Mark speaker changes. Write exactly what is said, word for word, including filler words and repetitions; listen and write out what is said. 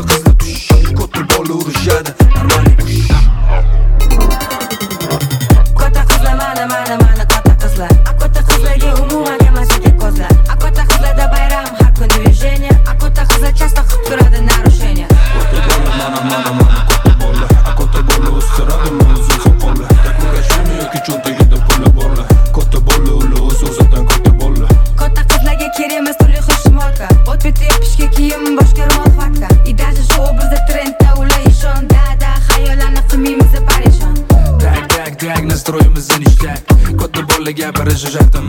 Speaker 1: qizlar tush, ko'tir bola urishadi normali ush.
Speaker 2: Ko'ta qizlar mana mana mana ko'ta qizlar. Ko'ta qizlarga umuman emasga ko'zlar. Ko'ta qizlarda bayram har kun движение. Ko'ta qizlar часто qilib turadi narushение.
Speaker 1: Ko'ta bola mana mana mana ko'ta bola. Ko'ta bola o'stiradi mavzu soqolla. Takura shuni yoki cho'ntagida puli borlar. Ko'ta bola uli o'z-o'zidan ko'ta bola.
Speaker 2: Ko'ta qizlarga kerak emas turli xil shimolka. O't biti yopishga kiyim boshqa ro'mol fakta. И даже shu obrazda trendda ular ishon. Da-da xayollarni qilmaymiz parishon.
Speaker 1: Tak tak tak nastroyimizdan ishtak. Ko'ta bola gapirishi shartim